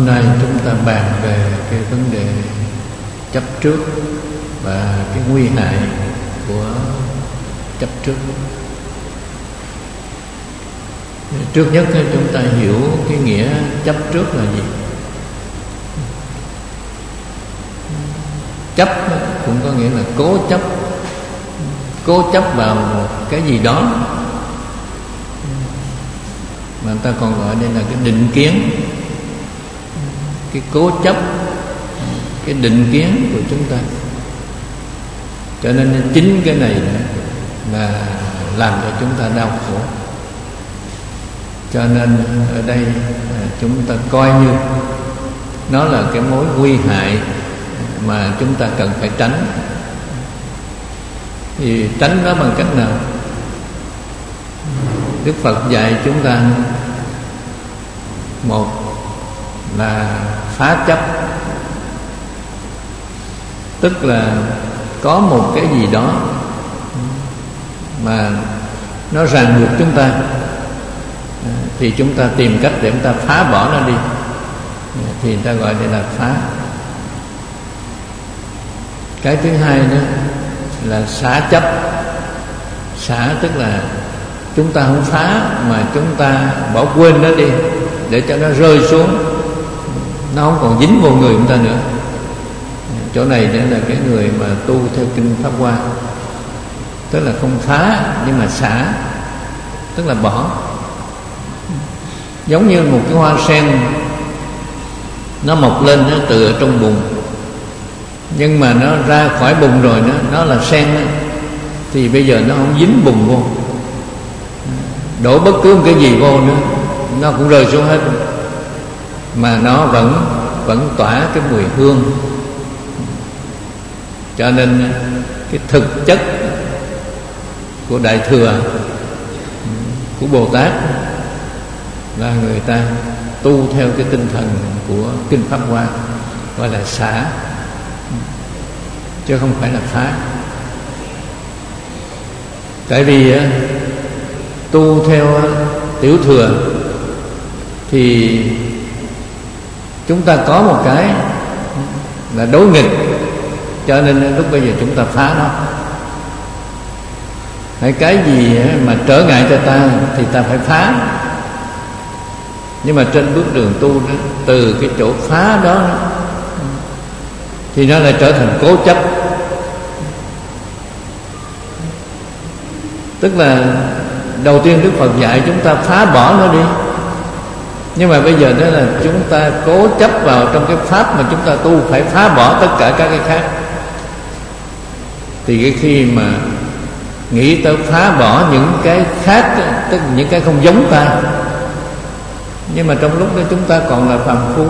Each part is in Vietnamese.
nay chúng ta bàn về cái vấn đề chấp trước và cái nguy hại của chấp trước. Trước nhất chúng ta hiểu cái nghĩa chấp trước là gì. Chấp cũng có nghĩa là cố chấp vào một cái gì đó, mà người ta còn gọi đây là cái định kiến, cái cố chấp, cái định kiến của chúng ta. Cho nên chính cái này là làm cho chúng ta đau khổ. Cho nên ở đây chúng ta coi như nó là cái mối nguy hại mà chúng ta cần phải tránh. Thì tránh nó bằng cách nào? Đức Phật dạy chúng ta, một là phá chấp, tức là có một cái gì đó mà nó ràng buộc chúng ta, thì chúng ta tìm cách để chúng ta phá bỏ nó đi, thì người ta gọi đây là phá. Cái thứ hai nữa là xả chấp. Xả tức là chúng ta không phá mà chúng ta bỏ quên nó đi, để cho nó rơi xuống, nó không còn dính vào người chúng ta nữa. Chỗ này để là cái người mà tu theo kinh Pháp Hoa, tức là không phá nhưng mà xả, tức là bỏ. Giống như một cái hoa sen nó mọc lên nó từ ở trong bùn, nhưng mà nó ra khỏi bùn rồi nó là sen đó, thì bây giờ nó không dính bùn vô, đổ bất cứ một cái gì vô nữa nó cũng rơi xuống hết, mà nó vẫn tỏa cái mùi hương. Cho nên cái thực chất của Đại Thừa, của Bồ Tát, là người ta tu theo cái tinh thần của kinh Pháp Hoa, gọi là xả, chứ không phải là phá. Tại vì tu theo Tiểu Thừa thì chúng ta có một cái là đối nghịch, cho nên lúc bây giờ chúng ta phá nó. Hay cái gì mà trở ngại cho ta thì ta phải phá. Nhưng mà trên bước đường tu đó, từ cái chỗ phá đó thì nó lại trở thành cố chấp. Tức là đầu tiên Đức Phật dạy chúng ta phá bỏ nó đi, nhưng mà bây giờ đó là chúng ta cố chấp vào trong cái pháp mà chúng ta tu, phải phá bỏ tất cả các cái khác. Thì cái khi mà nghĩ tới phá bỏ những cái khác, tức là những cái không giống ta, nhưng mà trong lúc đó chúng ta còn là phàm phu.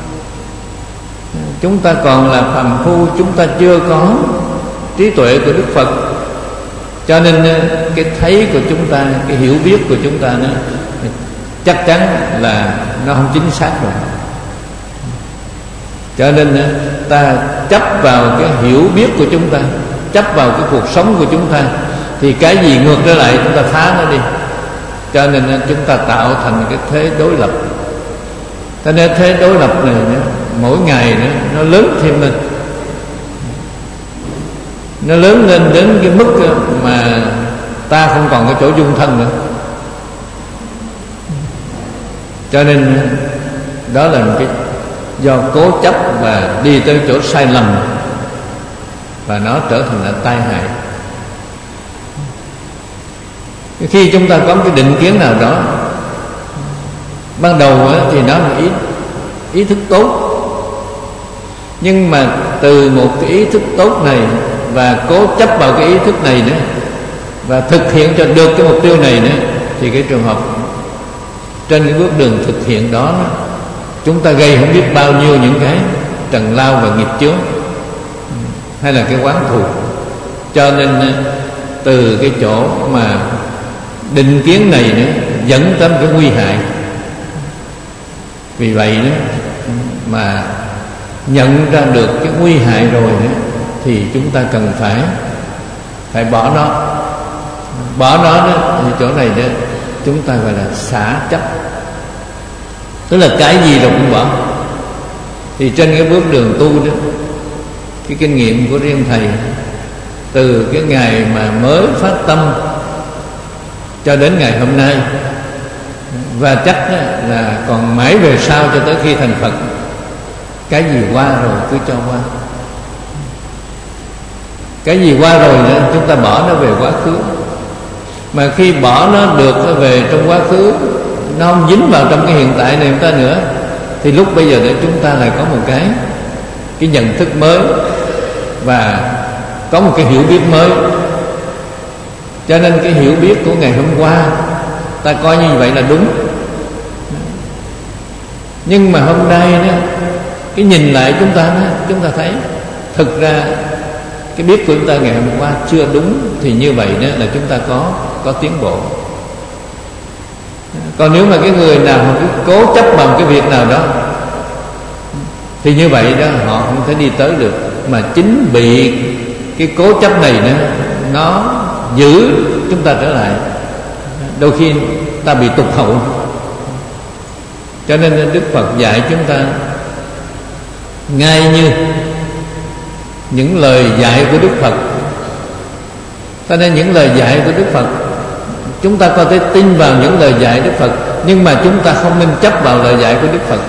Chúng ta còn là phàm phu, chúng ta chưa có trí tuệ của Đức Phật. Cho nên cái thấy của chúng ta, cái hiểu biết của chúng ta nó chắc chắn là nó không chính xác rồi. Cho nên ta chấp vào cái hiểu biết của chúng ta, chấp vào cái cuộc sống của chúng ta, thì cái gì ngược trở lại chúng ta phá nó đi. Cho nên chúng ta tạo thành cái thế đối lập. Cho nên thế đối lập này mỗi ngày nó lớn thêm lên, nó lớn lên đến cái mức mà ta không còn cái chỗ dung thân nữa. Cho nên đó là một cái do cố chấp và đi tới chỗ sai lầm, và nó trở thành là tai hại. Khi chúng ta có một cái định kiến nào đó, ban đầu thì nó là ý thức tốt, nhưng mà từ một cái ý thức tốt này và cố chấp vào cái ý thức này nữa, và thực hiện cho được cái mục tiêu này nữa, thì cái trường hợp trên cái bước đường thực hiện đó, chúng ta gây không biết bao nhiêu những cái trần lao và nghiệp chướng, hay là cái oán thù. Cho nên từ cái chỗ mà định kiến này nữa dẫn đến cái nguy hại. Vì vậy đó, mà nhận ra được cái nguy hại rồi nữa, thì chúng ta cần phải bỏ nó. Bỏ nó đó, thì chỗ này đó chúng ta gọi là xả chấp. Tức là cái gì rồi cũng bỏ. Thì trên cái bước đường tu đó, cái kinh nghiệm của riêng thầy từ cái ngày mà mới phát tâm cho đến ngày hôm nay, và chắc là còn mãi về sau cho tới khi thành Phật, cái gì qua rồi cứ cho qua. Cái gì qua rồi nữa, chúng ta bỏ nó về quá khứ. Mà khi bỏ nó được về trong quá khứ, nó không dính vào trong cái hiện tại này chúng ta nữa, thì lúc bây giờ để chúng ta lại có một cái nhận thức mới và có một cái hiểu biết mới. Cho nên cái hiểu biết của ngày hôm qua ta coi như vậy là đúng. Nhưng mà hôm nay đó, cái nhìn lại chúng ta đó, chúng ta thấy thực ra cái biết của chúng ta ngày hôm qua chưa đúng, thì như vậy đó là chúng ta có tiến bộ. Còn nếu mà cái người nào mà cứ cố chấp vào một cái việc nào đó, thì như vậy đó họ không thể đi tới được. Mà chính bị cái cố chấp này đó, nó giữ chúng ta trở lại. Đôi khi ta bị tụt hậu. Cho nên Đức Phật dạy chúng ta ngay như những lời dạy của Đức Phật. Cho nên những lời dạy của Đức Phật, chúng ta có thể tin vào những lời dạy Đức Phật, nhưng mà chúng ta không nên chấp vào lời dạy của Đức Phật.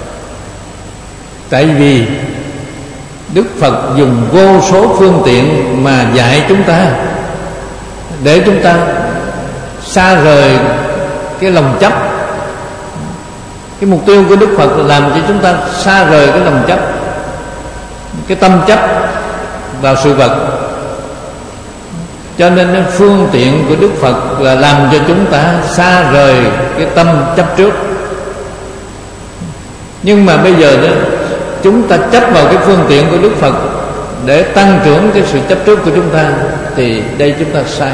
Tại vì Đức Phật dùng vô số phương tiện mà dạy chúng ta, để chúng ta xa rời cái lòng chấp. Cái mục tiêu của Đức Phật là làm cho chúng ta xa rời cái lòng chấp, cái tâm chấp vào sự vật. Cho nên phương tiện của Đức Phật là làm cho chúng ta xa rời cái tâm chấp trước. Nhưng mà bây giờ đó, chúng ta chấp vào cái phương tiện của Đức Phật để tăng trưởng cái sự chấp trước của chúng ta, thì đây chúng ta sai.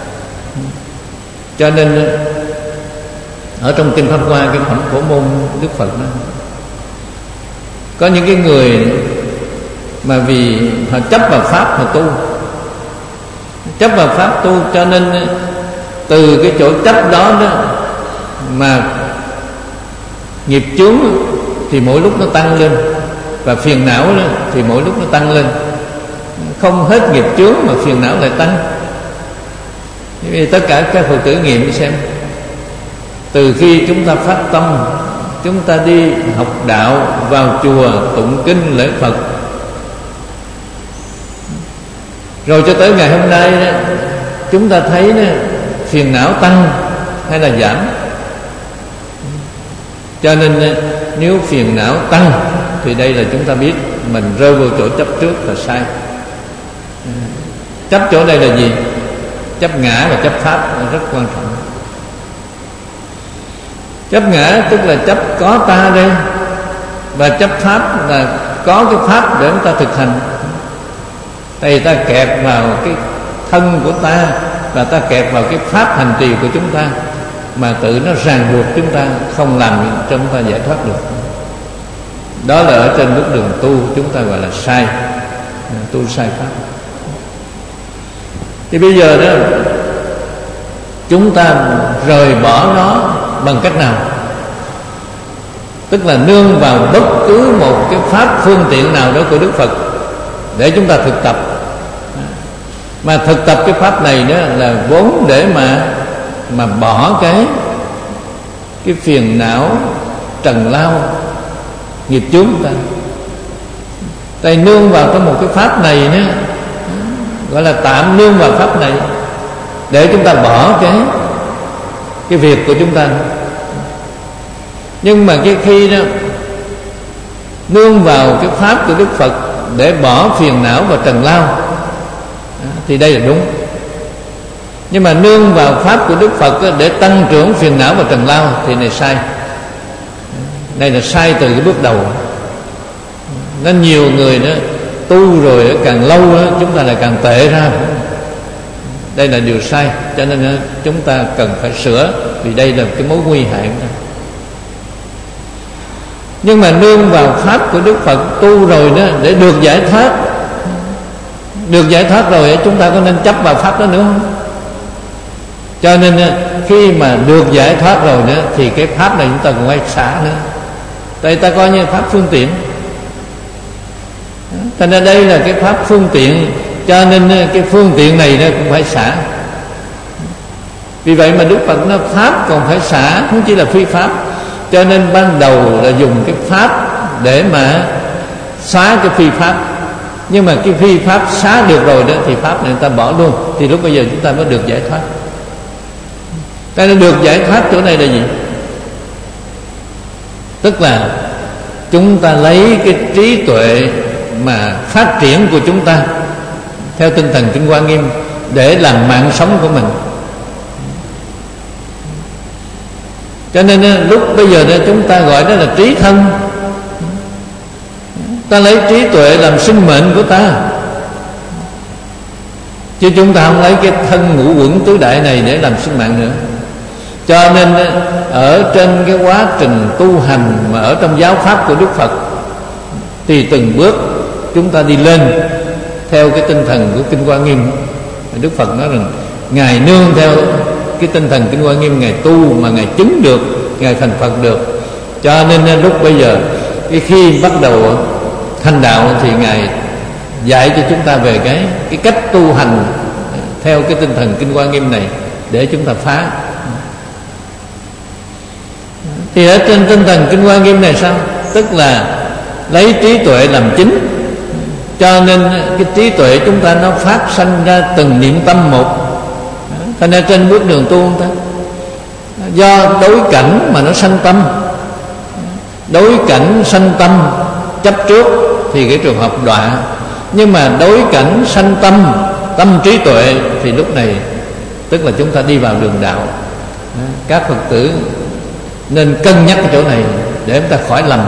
Cho nên ở trong Kinh Pháp Hoa, cái phẩm Phổ Môn Đức Phật đó, có những cái người mà vì họ chấp vào pháp họ tu, chấp vào pháp tu, cho nên từ cái chỗ chấp đó mà nghiệp chướng thì mỗi lúc nó tăng lên, và phiền não thì mỗi lúc nó tăng lên. Không hết nghiệp chướng mà phiền não lại tăng. Vì tất cả các Phật tử nghiệm xem, từ khi chúng ta phát tâm, chúng ta đi học đạo, vào chùa tụng kinh lễ Phật, rồi cho tới ngày hôm nay đó, chúng ta thấy đó, phiền não tăng hay là giảm. Cho nên nếu phiền não tăng thì đây là chúng ta biết mình rơi vào chỗ chấp trước là sai. Chấp chỗ đây là gì? Chấp ngã và chấp pháp là rất quan trọng. Chấp ngã tức là chấp có ta đây, và chấp pháp là có cái pháp để chúng ta thực hành. Tại ta kẹp vào cái thân của ta, và ta kẹp vào cái pháp hành trì của chúng ta, mà tự nó ràng buộc chúng ta, không làm cho chúng ta giải thoát được. Đó là ở trên bước đường tu chúng ta gọi là sai, tu sai pháp. Thì bây giờ đó, chúng ta rời bỏ nó bằng cách nào? Tức là nương vào bất cứ một cái pháp phương tiện nào đó của Đức Phật để chúng ta thực tập. Mà thực tập cái pháp này đó là vốn để mà bỏ cái phiền não trần lao nghiệp chướng ta. Tại nương vào trong một cái pháp này đó, gọi là tạm nương vào pháp này để chúng ta bỏ cái việc của chúng ta. Nhưng mà cái khi đó nương vào cái pháp của Đức Phật để bỏ phiền não và trần lao thì đây là đúng. Nhưng mà nương vào pháp của Đức Phật để tăng trưởng phiền não và trần lao thì này sai. Đây là sai từ cái bước đầu. Nên nhiều người đó tu rồi càng lâu đó, chúng ta lại càng tệ ra. Đây là điều sai. Cho nên chúng ta cần phải sửa, vì đây là cái mối nguy hại. Nhưng mà nương vào pháp của Đức Phật tu rồi đó để được giải thoát. Được giải thoát rồi chúng ta có nên chấp vào pháp đó nữa không? Cho nên khi mà được giải thoát rồi đó, thì cái pháp này chúng ta còn phải xả nữa. Tại ta coi như pháp phương tiện. Thành ra đây là cái pháp phương tiện, cho nên cái phương tiện này nó cũng phải xả. Vì vậy mà Đức Phật nói pháp còn phải xả, không chỉ là phi pháp. Cho nên ban đầu là dùng cái pháp để mà xóa cái phi pháp. Nhưng mà cái phi pháp xóa được rồi đó thì pháp này người ta bỏ luôn, thì lúc bây giờ chúng ta mới được giải thoát. Cái nó được giải thoát chỗ này là gì? Tức là chúng ta lấy cái trí tuệ mà phát triển của chúng ta theo tinh thần Kinh Hoa Nghiêm để làm mạng sống của mình. Cho nên lúc bây giờ chúng ta gọi đó là trí thân. Ta lấy trí tuệ làm sinh mệnh của ta, chứ chúng ta không lấy cái thân ngũ uẩn tứ đại này để làm sinh mạng nữa. Cho nên ở trên cái quá trình tu hành mà ở trong giáo pháp của Đức Phật thì từng bước chúng ta đi lên theo cái tinh thần của Kinh Hoa Nghiêm. Đức Phật nói rằng Ngài nương theo cái tinh thần Kinh Hoa Nghiêm, Ngài tu mà Ngài chứng được, Ngài thành Phật được. Cho nên lúc bây giờ cái khi bắt đầu thành đạo thì Ngài dạy cho chúng ta về cái cách tu hành theo cái tinh thần Kinh Hoa Nghiêm này để chúng ta phá. Thì ở trên tinh thần Kinh Hoa Nghiêm này sao? Tức là lấy trí tuệ làm chính. Cho nên cái trí tuệ chúng ta nó phát sanh ra từng niệm tâm một. Thành ra trên bước đường tu ta do đối cảnh mà nó sanh tâm. Đối cảnh sanh tâm chấp trước thì cái trường hợp đọa. Nhưng mà đối cảnh sanh tâm, tâm trí tuệ thì lúc này tức là chúng ta đi vào đường đạo. Các Phật tử nên cân nhắc cái chỗ này để chúng ta khỏi lầm.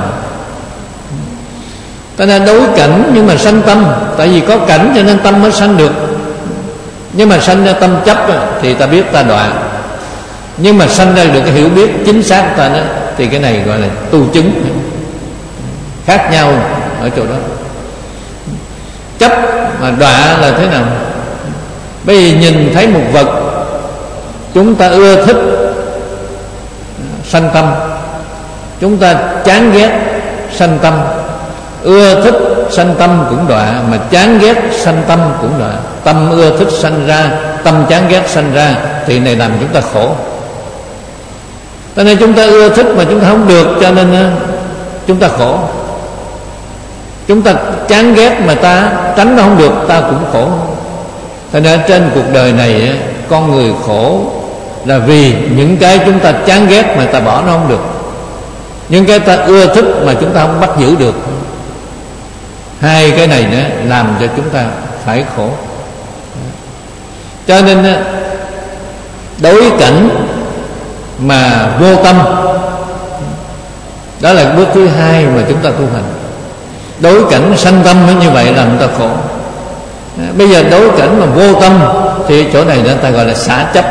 Cho nên đối cảnh nhưng mà sanh tâm, tại vì có cảnh cho nên tâm mới sanh được. Nhưng mà sanh ra tâm chấp thì ta biết ta đọa. Nhưng mà sanh ra được cái hiểu biết chính xác của ta đó, thì cái này gọi là tu chứng. Khác nhau ở chỗ đó. Chấp mà đọa là thế nào? Bây giờ nhìn thấy một vật chúng ta ưa thích sanh tâm, chúng ta chán ghét sanh tâm. Ưa thích sanh tâm cũng đọa, mà chán ghét sanh tâm cũng đọa. Tâm ưa thích sanh ra, tâm chán ghét sanh ra, thì này làm chúng ta khổ. Cho nên chúng ta ưa thích mà chúng ta không được, cho nên chúng ta khổ. Chúng ta chán ghét mà ta tránh nó không được, ta cũng khổ. Cho nên trên cuộc đời này con người khổ là vì những cái chúng ta chán ghét mà ta bỏ nó không được, những cái ta ưa thích mà chúng ta không bắt giữ được. Hai cái này nữa làm cho chúng ta phải khổ. Cho nên đối cảnh mà vô tâm, đó là bước thứ hai mà chúng ta tu hành. Đối cảnh sanh tâm như vậy làm chúng ta khổ. Bây giờ đối cảnh mà vô tâm thì chỗ này người ta gọi là xả chấp.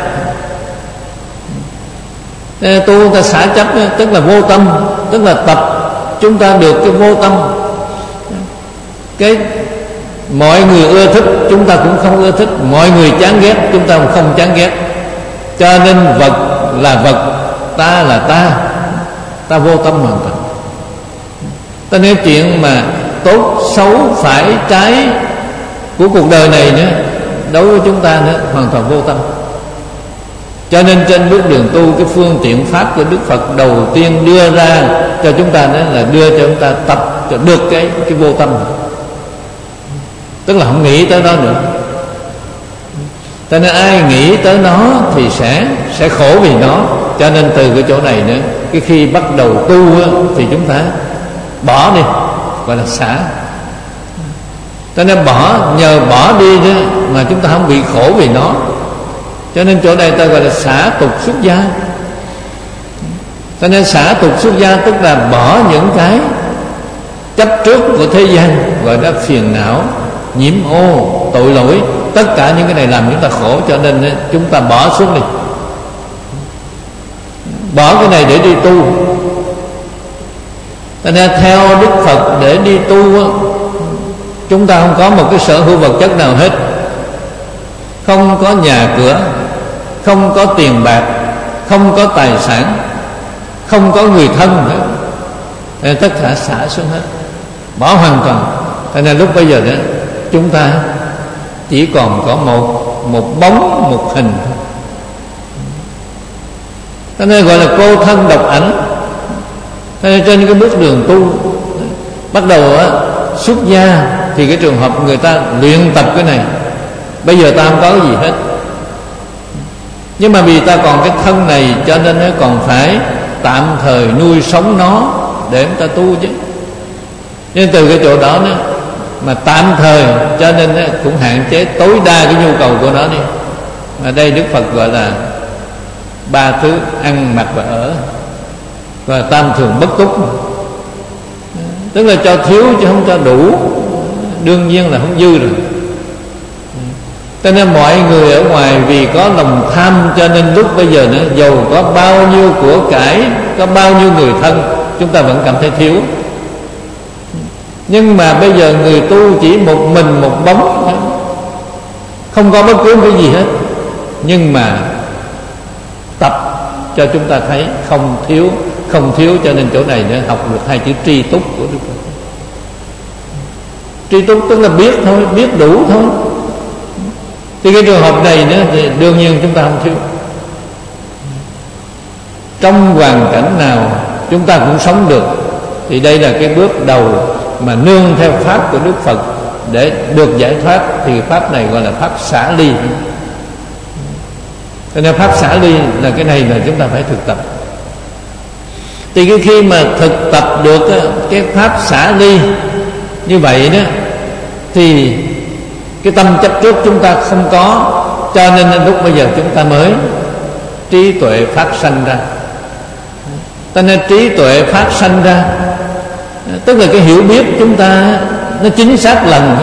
Tu ta xả chấp tức là vô tâm, tức là tập chúng ta được cái vô tâm. Cái mọi người ưa thích chúng ta cũng không ưa thích, mọi người chán ghét chúng ta cũng không chán ghét. Cho nên vật là vật, ta là ta vô tâm hoàn toàn. Ta nói chuyện mà tốt xấu phải trái của cuộc đời này nữa, đối với chúng ta nữa hoàn toàn vô tâm. Cho nên trên bước đường tu, cái phương tiện pháp của Đức Phật đầu tiên đưa ra cho chúng ta đó là đưa cho chúng ta tập cho được cái vô tâm, tức là không nghĩ tới đó nữa. Cho nên ai nghĩ tới nó thì sẽ khổ vì nó. Cho nên từ cái chỗ này nữa, cái khi bắt đầu tu thì chúng ta bỏ đi, gọi là xả. Cho nên nhờ bỏ đi đó mà chúng ta không bị khổ vì nó. Cho nên chỗ đây ta gọi là xả tục xuất gia. Cho nên xả tục xuất gia tức là bỏ những cái chấp trước của thế gian, gọi là phiền não, nhiễm ô, tội lỗi. Tất cả những cái này làm chúng ta khổ. Cho nên chúng ta bỏ xuống đi, bỏ cái này để đi tu. Cho nên theo Đức Phật để đi tu, chúng ta không có một cái sở hữu vật chất nào hết. Không có nhà cửa, không có tiền bạc, không có tài sản, không có người thân nữa. Tất cả xả xuống hết, bỏ hoàn toàn. Cho nên lúc bây giờ đó chúng ta chỉ còn có một bóng, một hình thôi. Cho nên gọi là cô thân độc ảnh. Cho nên trên cái bước đường tu bắt đầu á, xuất gia thì cái trường hợp người ta luyện tập cái này. Bây giờ ta không có cái gì hết, nhưng mà vì ta còn cái thân này cho nên nó còn phải tạm thời nuôi sống nó để chúng ta tu chứ. Nhưng từ cái chỗ đó nữa mà tạm thời cho nên cũng hạn chế tối đa cái nhu cầu của nó đi. Mà đây Đức Phật gọi là 3 thứ: ăn, mặc và ở, và tam thường bất túc, tức là cho thiếu chứ không cho đủ, đương nhiên là không dư rồi. Cho nên mọi người ở ngoài vì có lòng tham cho nên lúc bây giờ nữa, dầu có bao nhiêu của cải, có bao nhiêu người thân, chúng ta vẫn cảm thấy thiếu. Nhưng mà bây giờ người tu chỉ một mình một bóng, không có bất cứ cái gì hết, nhưng mà tập cho chúng ta thấy không thiếu. Không thiếu cho nên chỗ này nữa học được 2 chữ tri túc của Đức Phật. Tri túc tức là biết thôi, biết đủ thôi. Thì cái trường hợp này nữa thì đương nhiên chúng ta không thiếu. Trong hoàn cảnh nào chúng ta cũng sống được. Thì đây là cái bước đầu mà nương theo pháp của Đức Phật để được giải thoát. Thì pháp này gọi là pháp xả ly. Cho nên pháp xả ly là cái này là chúng ta phải thực tập. Thì cái khi mà thực tập được cái pháp xả ly như vậy đó, thì cái tâm chấp trước chúng ta không có, cho nên lúc bây giờ chúng ta mới trí tuệ phát sanh ra. Cho nên trí tuệ phát sanh ra tức là cái hiểu biết chúng ta nó chính xác lần.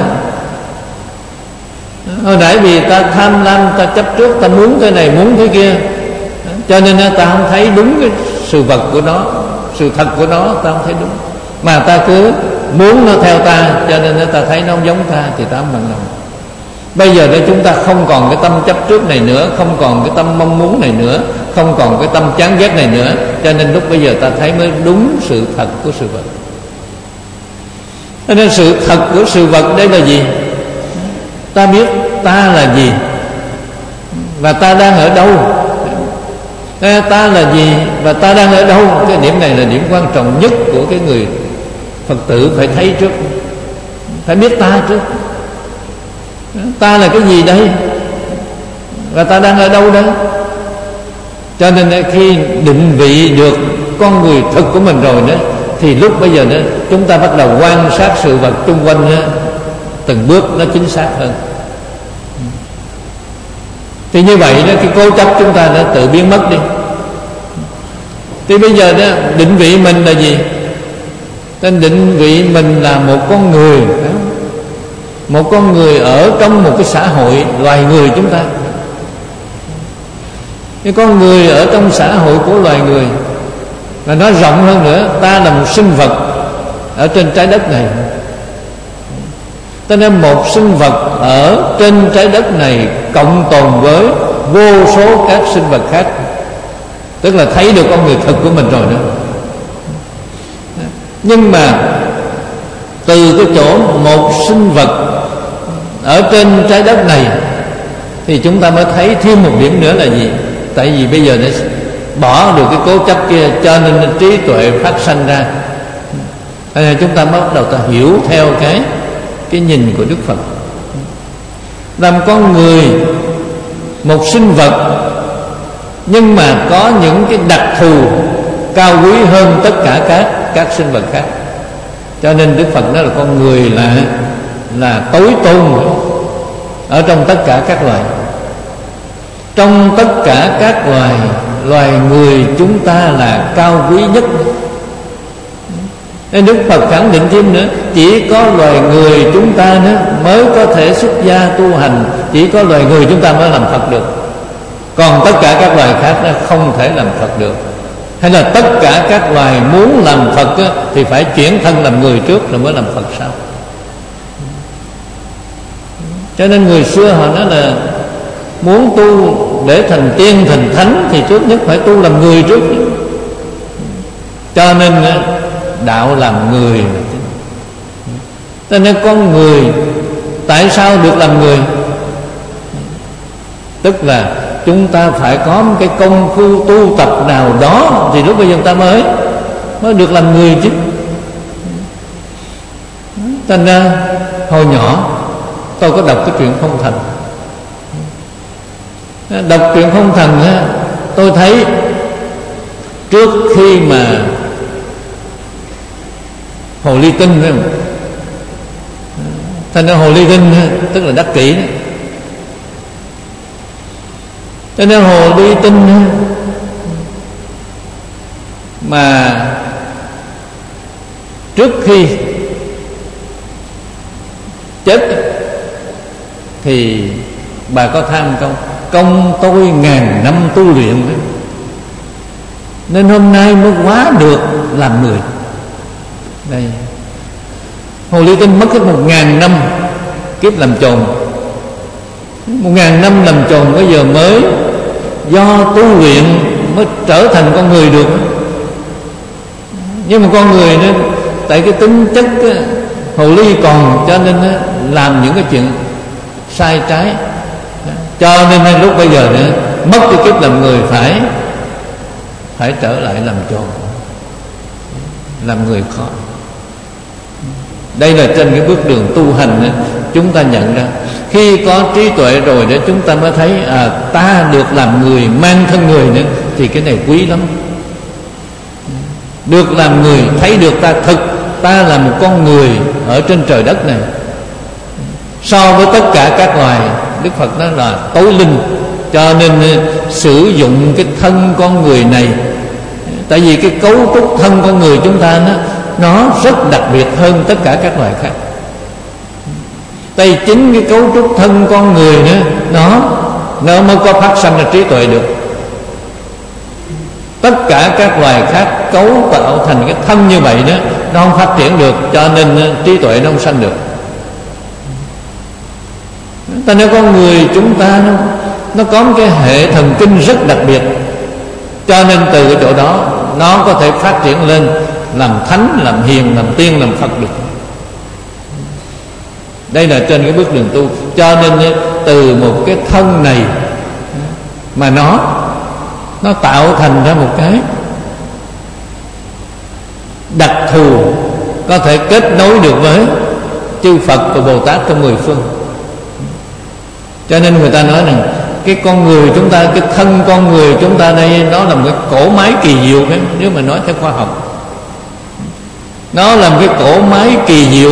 Hồi nãy vì ta tham lam, ta chấp trước, ta muốn cái này muốn cái kia, cho nên ta không thấy đúng cái sự vật của nó, sự thật của nó ta không thấy đúng, mà ta cứ muốn nó theo ta, cho nên ta thấy nó không giống ta thì ta không bằng lòng. Bây giờ đây chúng ta không còn cái tâm chấp trước này nữa, không còn cái tâm mong muốn này nữa, không còn cái tâm chán ghét này nữa, cho nên lúc bây giờ ta thấy mới đúng sự thật của sự vật. Cho nên sự thật của sự vật đây là gì? Ta biết ta là gì và ta đang ở đâu. Ta là gì và ta đang ở đâu. Cái điểm này là điểm quan trọng nhất của cái người Phật tử phải thấy trước, phải biết ta trước. Ta là cái gì đây và ta đang ở đâu đây. Cho nên khi định vị được con người thực của mình rồi đó, thì lúc bây giờ đó chúng ta bắt đầu quan sát sự vật xung quanh đó, từng bước nó chính xác hơn. Thì như vậy đó, cái cố chấp chúng ta đã tự biến mất đi. Thì bây giờ đó định vị mình là gì? Nên định vị mình là một con người, một con người ở trong một cái xã hội loài người chúng ta. Cái con người ở trong xã hội của loài người, và nói rộng hơn nữa, ta là một sinh vật ở trên trái đất này. Cho nên một sinh vật ở trên trái đất này cộng tồn với vô số các sinh vật khác, tức là thấy được con người thực của mình rồi đó. Nhưng mà từ cái chỗ một sinh vật ở trên trái đất này thì chúng ta mới thấy thêm một điểm nữa là gì? Tại vì bây giờ nó bỏ được cái cố chấp kia, cho nên trí tuệ phát sanh ra. Nên chúng ta bắt đầu ta hiểu theo cái nhìn của Đức Phật. Làm con người một sinh vật, nhưng mà có những cái đặc thù cao quý hơn tất cả các sinh vật khác. Cho nên Đức Phật nói là con người là tối tôn ở trong tất cả các loài. Trong tất cả các loài người chúng ta là cao quý nhất. Nên Đức Phật khẳng định thêm nữa, chỉ có loài người chúng ta nữa mới có thể xuất gia tu hành, chỉ có loài người chúng ta mới làm Phật được. Còn tất cả các loài khác nó không thể làm Phật được. Hay là tất cả các loài muốn làm Phật thì phải chuyển thân làm người trước rồi mới làm Phật sau. Cho nên người xưa họ nói là muốn tu để thành tiên thành thánh thì trước nhất phải tu làm người trước. Cho nên đạo làm người. Cho nên con người tại sao được làm người? Tức là chúng ta phải có một cái công phu tu tập nào đó thì lúc bây giờ ta mới được làm người chứ. Thành ra hồi nhỏ tôi có đọc cái truyện Phong Thần. Đọc truyện Phong Thần á, tôi thấy trước khi mà Hồ Ly Tinh, phải không? Thành ra Hồ Ly Tinh tức là đắc kỷ đó. Cho nên Hồ Ly Tinh mà trước khi chết thì bà có than công tôi ngàn năm tu luyện đó, nên hôm nay mới quá được làm người. Đây, Hồ Ly Tinh mất hết 1000 năm kiếp làm chồn, 1000 năm làm chồn bây giờ mới do tu luyện mới trở thành con người được. Nhưng mà con người nó tại cái tính chất hồ ly còn, cho nên làm những cái chuyện sai trái, cho nên lúc bây giờ nữa mất cái kiếp làm người phải trở lại làm chồn, làm người khó. Đây là trên cái bước đường tu hành chúng ta nhận ra, khi có trí tuệ rồi để chúng ta mới thấy ta được làm người, mang thân người nữa, thì cái này quý lắm. Được làm người, thấy được ta là một con người ở trên trời đất này. So với tất cả các loài, Đức Phật nói là tối linh, cho nên sử dụng cái thân con người này. Tại vì cái cấu trúc thân con người chúng ta nó rất đặc biệt hơn tất cả các loài khác. Tại chính cái cấu trúc thân con người nữa, nó mới có phát sanh ra trí tuệ được. Tất cả các loài khác cấu tạo thành cái thân như vậy đó, nó không phát triển được, cho nên trí tuệ nó không sanh được. Ta nói con người chúng ta nó có một cái hệ thần kinh rất đặc biệt, cho nên từ cái chỗ đó nó có thể phát triển lên làm thánh, làm hiền, làm tiên, làm Phật được. Đây là trên cái bước đường tu. Cho nên từ một cái thân này mà nó tạo thành ra một cái đặc thù, có thể kết nối được với chư Phật và Bồ Tát trong mười phương. Cho nên người ta nói rằng cái con người chúng ta, cái thân con người chúng ta đây, nó là một cái cỗ máy kỳ diệu đấy. Nếu mà nói theo khoa học, nó là một cái cỗ máy kỳ diệu.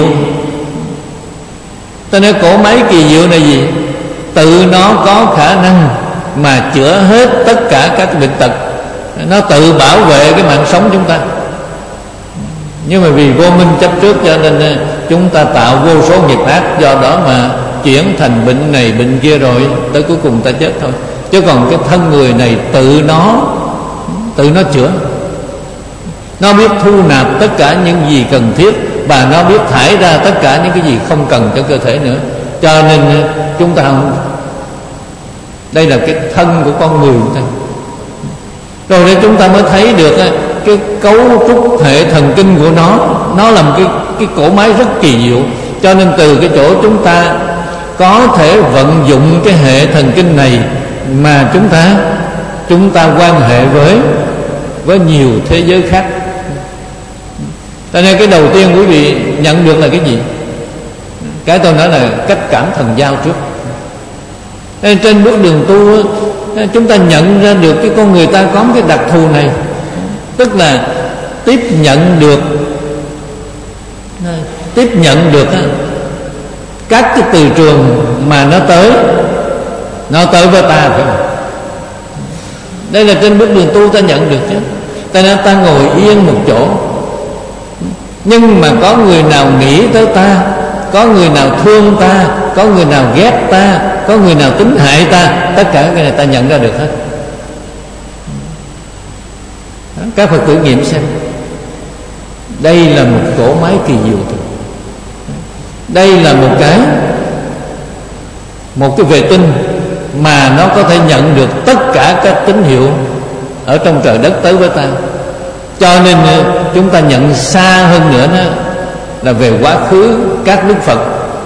Ta nói cỗ máy kỳ diệu là gì? Tự nó có khả năng mà chữa hết tất cả các bệnh tật, nó tự bảo vệ cái mạng sống chúng ta. Nhưng mà vì vô minh chấp trước, cho nên chúng ta tạo vô số nghiệp ác, do đó mà chuyển thành bệnh này bệnh kia, rồi tới cuối cùng ta chết thôi. Chứ còn cái thân người này tự nó chữa, nó biết thu nạp tất cả những gì cần thiết, và nó biết thải ra tất cả những cái gì không cần cho cơ thể nữa. Cho nên chúng ta không, đây là cái thân của con người chúng ta. Rồi để chúng ta mới thấy được cái cấu trúc hệ thần kinh của nó là một cái cỗ máy rất kỳ diệu. Cho nên từ cái chỗ chúng ta có thể vận dụng cái hệ thần kinh này mà chúng ta quan hệ với nhiều thế giới khác. Cho nên cái đầu tiên quý vị nhận được là cái gì? Cái tôi nói là cách cảm thần giao trước. Nên trên bước đường tu chúng ta nhận ra được cái con người ta có một cái đặc thù này, tức là tiếp nhận được các cái từ trường mà nó tới với ta, phải không? Đây là trên bước đường tu ta nhận được chứ. Ta ngồi yên một chỗ, nhưng mà có người nào nghĩ tới ta, có người nào thương ta, có người nào ghét ta, có người nào tính hại ta, tất cả cái này ta nhận ra được hết. Các Phật tử nghiệm xem, đây là một cỗ máy kỳ diệu. Đây là một cái vệ tinh mà nó có thể nhận được tất cả các tín hiệu ở trong trời đất tới với ta. Cho nên chúng ta nhận xa hơn nữa đó là về quá khứ các đức Phật.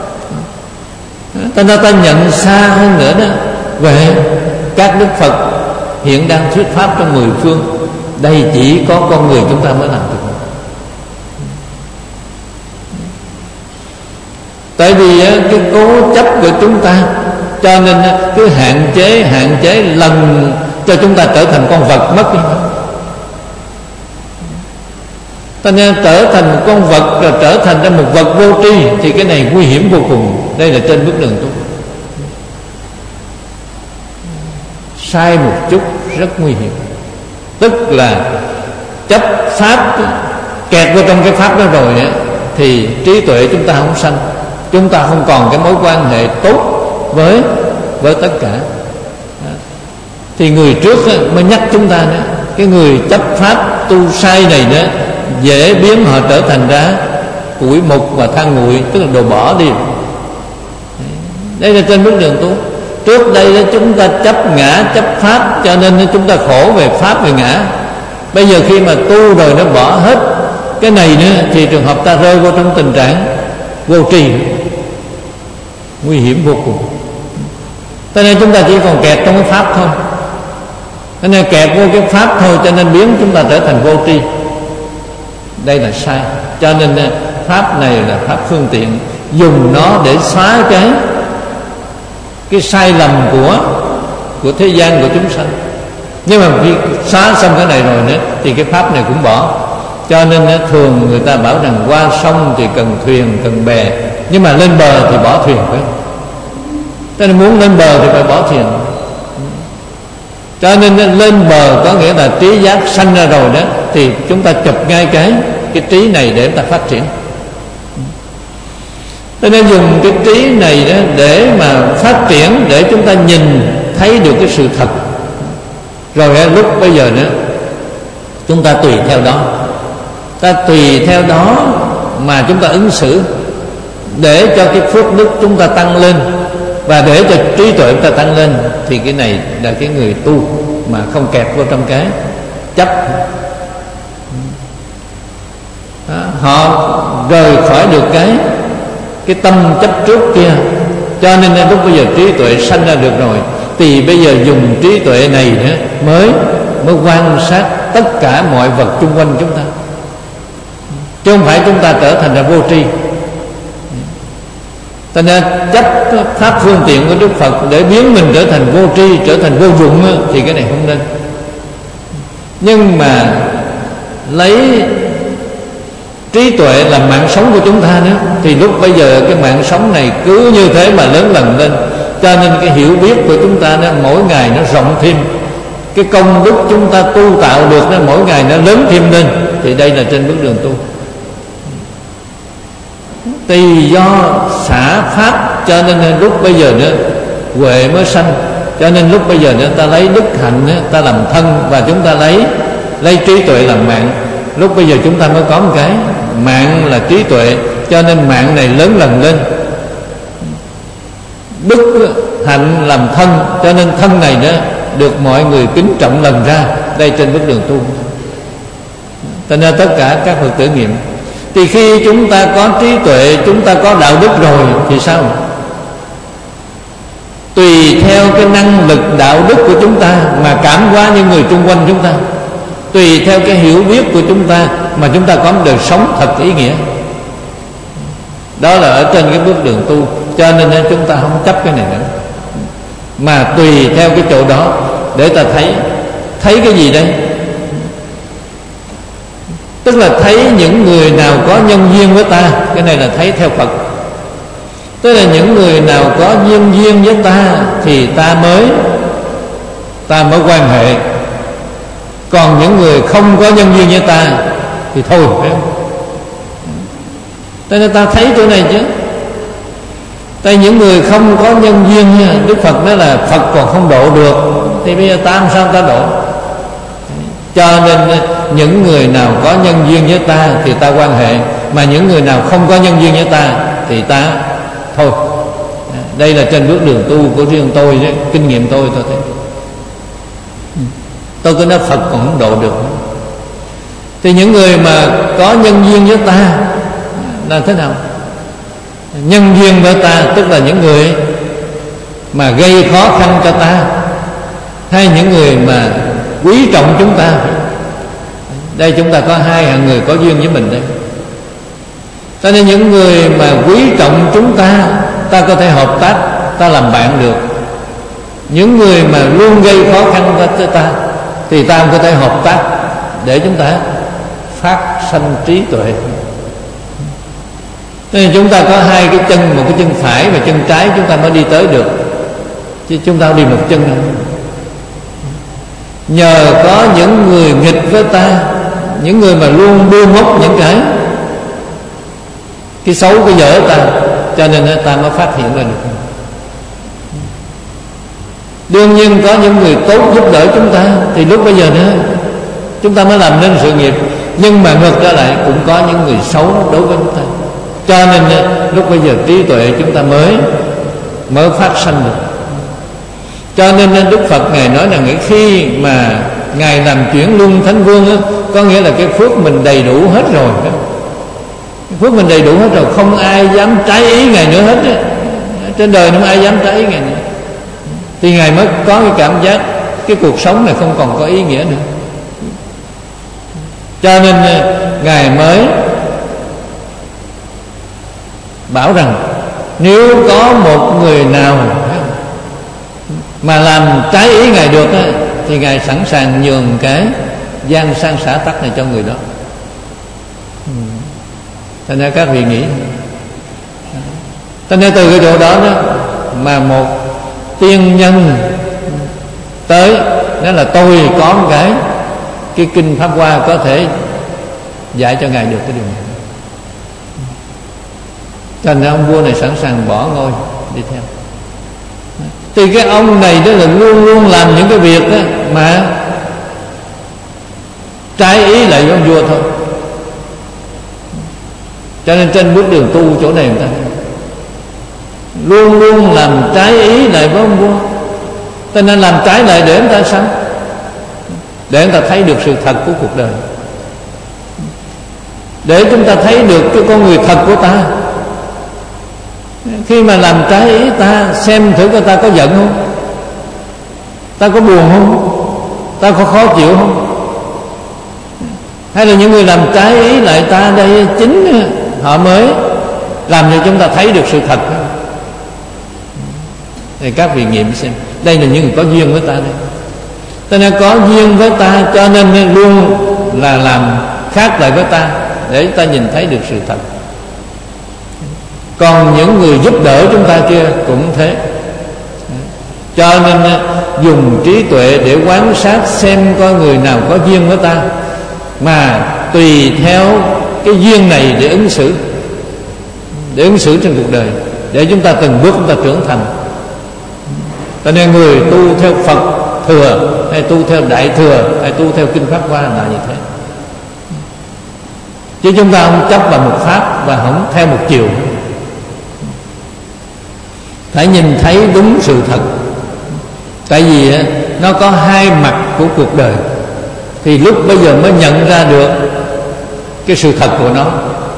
Ta nhận xa hơn nữa đó, về các đức Phật hiện đang thuyết pháp trong 10 phương, đây chỉ có con người chúng ta mới làm được. Tại vì cái cố chấp của chúng ta, cho nên cứ hạn chế lần cho chúng ta trở thành con vật mất đi. Ta nên trở thành một con vật, rồi trở thành ra một vật vô tri, thì cái này nguy hiểm vô cùng. Đây là trên bước đường tu. Sai một chút rất nguy hiểm. Tức là chấp pháp, kẹt vào trong cái pháp đó rồi á, thì trí tuệ chúng ta không sanh, chúng ta không còn cái mối quan hệ tốt với tất cả. Thì người trước mới nhắc chúng ta nữa, cái người chấp pháp tu sai này nữa, dễ biến họ trở thành ra củi mục và than nguội, tức là đồ bỏ đi. Đây là trên bước đường tu. Trước đây đó chúng ta chấp ngã, chấp pháp, cho nên chúng ta khổ về pháp về ngã. Bây giờ khi mà tu rồi nó bỏ hết cái này nữa, thì trường hợp ta rơi vô trong tình trạng vô tri, nguy hiểm vô cùng. Cho nên chúng ta chỉ còn kẹt trong cái pháp thôi. Cho nên kẹt vô cái pháp thôi, cho nên biến chúng ta trở thành vô tri. Đây là sai. Cho nên pháp này là pháp phương tiện, dùng nó để xóa cái sai lầm của thế gian, của chúng sanh. Nhưng mà khi xóa xong cái này rồi nữa, thì cái pháp này cũng bỏ. Cho nên thường người ta bảo rằng qua sông thì cần thuyền, cần bè, nhưng mà lên bờ thì bỏ thuyền phải. Cho nên muốn lên bờ thì phải bỏ thuyền. Cho nên lên bờ có nghĩa là trí giác sanh ra rồi đó, thì chúng ta chụp ngay cái trí này để ta phát triển. Cho nên dùng cái trí này đó để mà phát triển, để chúng ta nhìn thấy được cái sự thật. Rồi lúc bây giờ nữa chúng ta tùy theo đó, ta tùy theo đó mà chúng ta ứng xử, để cho cái phước đức chúng ta tăng lên, và để cho trí tuệ chúng ta tăng lên. Thì cái này là cái người tu mà không kẹt vô trong cái chấp. Họ rời khỏi được cái tâm chấp trước kia. Cho nên lúc bây giờ trí tuệ sanh ra được rồi, thì bây giờ dùng trí tuệ này mới quan sát tất cả mọi vật xung quanh chúng ta, chứ không phải chúng ta trở thành là vô tri. Cho nên chấp pháp phương tiện của Đức Phật để biến mình trở thành vô tri, trở thành vô dụng, thì cái này không nên. Nhưng mà lấy trí tuệ là mạng sống của chúng ta nữa, thì lúc bây giờ cái mạng sống này cứ như thế mà lớn lần lên. Cho nên cái hiểu biết của chúng ta mỗi ngày nó rộng thêm, cái công đức chúng ta tu tạo được mỗi ngày nó lớn thêm lên. Thì đây là trên bước đường tu. Tùy do xả pháp, cho nên lúc bây giờ nữa huệ mới sanh. Cho nên lúc bây giờ nữa ta lấy đức hạnh ta làm thân, và chúng ta lấy trí tuệ làm mạng. Lúc bây giờ chúng ta mới có một cái mạng là trí tuệ, cho nên mạng này lớn lần lên. Đức hạnh làm thân, cho nên thân này nữa được mọi người kính trọng lần ra. Đây trên bước đường tu. Cho nên tất cả các Phật tử nghiệm, thì khi chúng ta có trí tuệ, chúng ta có đạo đức rồi thì sao? Tùy theo cái năng lực đạo đức của chúng ta mà cảm hóa những người xung quanh chúng ta. Tùy theo cái hiểu biết của chúng ta mà chúng ta có một đời sống thật ý nghĩa. Đó là ở trên cái bước đường tu. Cho nên chúng ta không chấp cái này nữa, mà tùy theo cái chỗ đó để ta thấy cái gì đây? Tức là thấy những người nào có nhân duyên với ta. Cái này là thấy theo Phật. Tức là những người nào có nhân duyên với ta thì ta mới quan hệ. Còn những người không có nhân duyên với ta thì thôi, phải không? Cho nên ta thấy chỗ này chứ. Tại những người không có nhân duyên nha, Đức Phật nói là Phật còn không độ được, thì bây giờ ta làm sao ta độ? Cho nên những người nào có nhân duyên với ta thì ta quan hệ, mà những người nào không có nhân duyên với ta thì ta thôi. Đây là trên bước đường tu của riêng tôi đấy, kinh nghiệm tôi thấy. Tôi cứ nói Phật còn không độ được. Thì những người mà có nhân duyên với ta là thế nào? Nhân duyên với ta tức là những người mà gây khó khăn cho ta, hay những người mà quý trọng chúng ta. Đây chúng ta có hai hạng người có duyên với mình đây. Cho nên những người mà quý trọng chúng ta, ta có thể hợp tác, ta làm bạn được. Những người mà luôn gây khó khăn cho ta thì ta có thể hợp tác để chúng ta phát sanh trí tuệ. Nên chúng ta có hai cái chân, một cái chân phải và chân trái, chúng ta mới đi tới được, chứ chúng ta đi một chân thôi. Nhờ có những người nghịch với ta, những người mà luôn bêu móc những cái xấu, cái dở ta, cho nên ta mới phát hiện ra được. Đương nhiên có những người tốt giúp đỡ chúng ta, thì lúc bây giờ nữa chúng ta mới làm nên sự nghiệp. Nhưng mà ngược trở lại cũng có những người xấu đối với chúng ta, cho nên lúc bây giờ trí tuệ chúng ta mới phát sanh được. Cho nên Đức Phật Ngài nói là khi mà Ngài làm chuyển luân thánh vương đó, có nghĩa là cái phước mình đầy đủ hết rồi đó. Phước mình đầy đủ hết rồi, không ai dám trái ý Ngài nữa hết đó. Trên đời không ai dám trái ý Ngài nữa, thì Ngài mới có cái cảm giác cái cuộc sống này không còn có ý nghĩa nữa. Cho nên Ngài mới bảo rằng nếu có một người nào mà làm trái ý Ngài được á, thì Ngài sẵn sàng nhường cái gian sang xã tắc này cho người đó. Cho nên các vị nghĩ, cho nên từ cái chỗ đó mà một tiên nhân tới, đó là tôi có một cái kinh Pháp Hoa có thể dạy cho Ngài được cái điều này. Cho nên ông vua này sẵn sàng bỏ ngôi đi theo. Thì cái ông này đó là luôn luôn làm những cái việc đó mà trái ý lại với ông vua thôi. Cho nên trên bước đường tu chỗ này người ta luôn luôn làm trái ý lại với ông vua. Cho nên làm trái lại để người ta sao? Để người ta thấy được sự thật của cuộc đời, để chúng ta thấy được cái con người thật của ta. Khi mà làm trái ý ta, xem thử coi ta có giận không, ta có buồn không, ta có khó chịu không, hay là những người làm trái ý lại ta đây chính họ mới làm cho chúng ta thấy được sự thật. Thì các vị nghiệm xem, đây là những người có duyên với ta đây. Cho nên có duyên với ta, cho nên luôn là làm khác lại với ta, để ta nhìn thấy được sự thật. Còn những người giúp đỡ chúng ta kia cũng thế. Cho nên dùng trí tuệ để quan sát xem coi người nào có duyên với ta, mà tùy theo cái duyên này để ứng xử, trên cuộc đời, để chúng ta từng bước chúng ta trưởng thành. Cho nên người tu theo Phật thừa, hay tu theo Đại thừa, hay tu theo kinh Pháp Hoa là như thế. Chứ chúng ta không chấp vào một pháp và không theo một chiều. Phải nhìn thấy đúng sự thật. Tại vì nó có hai mặt của cuộc đời, thì lúc bây giờ mới nhận ra được cái sự thật của nó.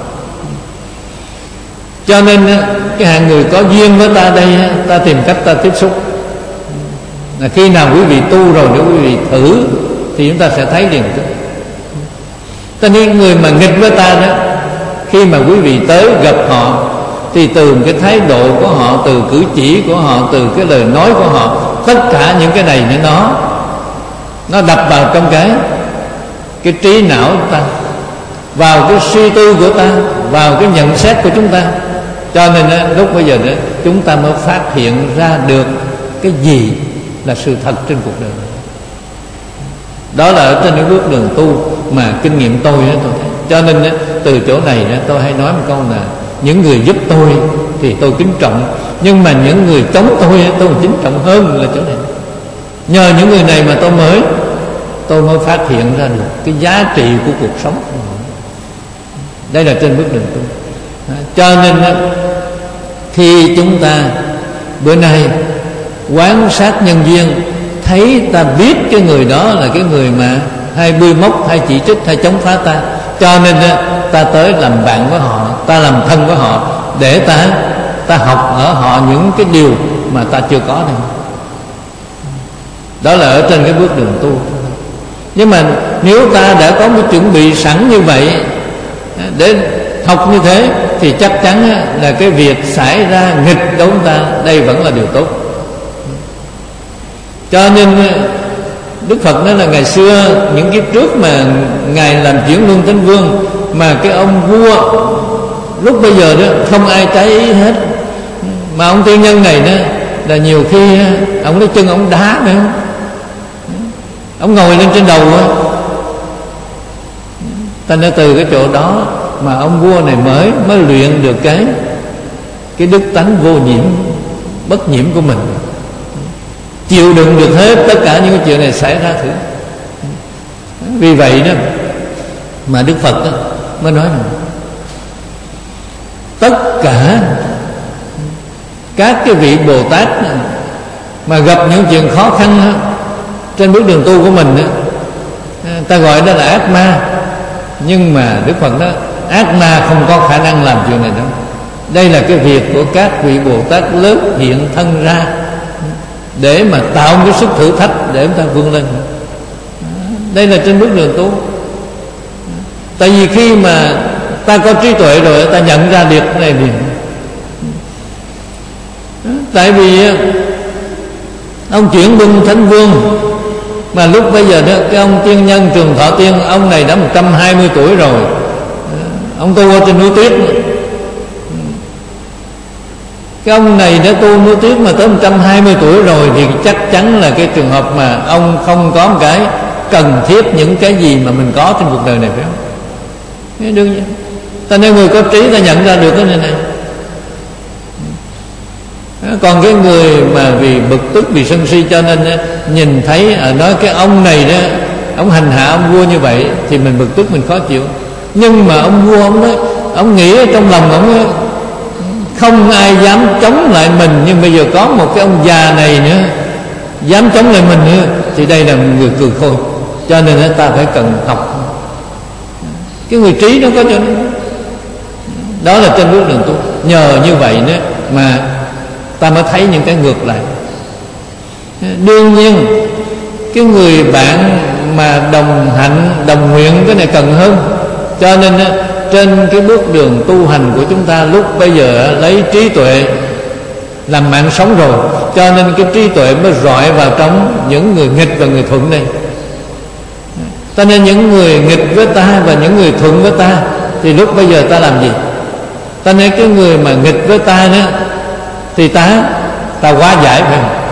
Cho nên cái hạng người có duyên với ta đây, ta tìm cách ta tiếp xúc. Là khi nào quý vị tu rồi, nếu quý vị thử thì chúng ta sẽ thấy liền. Cho nên người mà nghịch với ta đó, khi mà quý vị tới gặp họ, thì từ cái thái độ của họ, từ cử chỉ của họ, từ cái lời nói của họ, tất cả những cái này nó đập vào trong cái trí não của ta, vào cái suy tư của ta, vào cái nhận xét của chúng ta. Cho nên lúc bây giờ đó, chúng ta mới phát hiện ra được cái gì là sự thật trên cuộc đời. Đó là ở trên cái bước đường tu mà kinh nghiệm tôi đó tôi thấy. Cho nên từ chỗ này đó, tôi hay nói một câu là những người giúp tôi thì tôi kính trọng, nhưng mà những người chống tôi kính trọng hơn là chỗ này. Nhờ những người này mà tôi mới phát hiện ra được cái giá trị của cuộc sống. Đây là trên bước đường tu. Cho nên khi chúng ta bữa nay quan sát nhân duyên, thấy ta biết cái người đó là cái người mà hay bươi móc, hay chỉ trích, hay chống phá ta, cho nên ta tới làm bạn với họ, ta làm thân với họ, để ta học ở họ những cái điều mà ta chưa có này. Đó là ở trên cái bước đường tu. Nhưng mà nếu ta đã có một chuẩn bị sẵn như vậy để học như thế, thì chắc chắn là cái việc xảy ra nghịch đối với ta, đây vẫn là điều tốt. Cho nên Đức Phật nói là ngày xưa những kiếp trước mà Ngài làm chuyển luân thánh vương, mà cái ông vua lúc bây giờ đó không ai trái ý hết, mà ông tiên nhân này đó là nhiều khi ông lấy chân ông đá nữa, ông ngồi lên trên đầu á. Ta nói từ cái chỗ đó mà ông vua này mới luyện được cái đức tánh vô nhiễm, bất nhiễm của mình, chịu đựng được hết tất cả những cái chuyện này xảy ra thử. Vì vậy đó mà Đức Phật đó mới nói rằng tất cả các cái vị Bồ Tát mà gặp những chuyện khó khăn đó, trên bước đường tu của mình đó, ta gọi đó là ác ma. Nhưng mà Đức Phật đó, ác ma không có khả năng làm chuyện này đâu. Đây là cái việc của các vị Bồ Tát lớn hiện thân ra để mà tạo một cái sức thử thách để chúng ta vươn lên. Đây là trên bước đường tu. Tại vì khi mà ta có trí tuệ rồi, ta nhận ra được cái này liền. Tại vì ông chuyển luân thánh vương, mà lúc bây giờ đó cái ông tiên nhân Trường Thọ Tiên, ông này đã 120 tuổi rồi, ông tu ở trên núi Tuyết. Cái ông này đã tu núi Tuyết mà tới 120 tuổi rồi, thì chắc chắn là cái trường hợp mà ông không có một cái cần thiết những cái gì mà mình có trên cuộc đời này, phải không? Thế đương nhiên. Ta nên người có trí ta nhận ra được cái này. Còn cái người mà vì bực tức, vì sân si, cho nên nhìn thấy nói cái ông này đó, ông hành hạ ông vua như vậy, thì mình bực tức, mình khó chịu. Nhưng mà ông vua ông nói, ông nghĩ trong lòng ông không ai dám chống lại mình, nhưng bây giờ có một cái ông già này nữa dám chống lại mình nữa, thì đây là người cười khôi. Cho nên ta phải cần học. Cái người trí nó có cho nó. Đó là trên bước đường tu. Nhờ như vậy nữa mà ta mới thấy những cái ngược lại. Đương nhiên cái người bạn mà đồng hạnh, đồng nguyện, cái này cần hơn. Cho nên trên cái bước đường tu hành của chúng ta, lúc bây giờ lấy trí tuệ làm mạng sống rồi, cho nên cái trí tuệ mới rọi vào trong những người nghịch và người thuận này. Cho nên những người nghịch với ta và những người thuận với ta, thì lúc bây giờ ta làm gì? Ta nên cái người mà nghịch với ta nữa, thì ta hóa giải, phải không?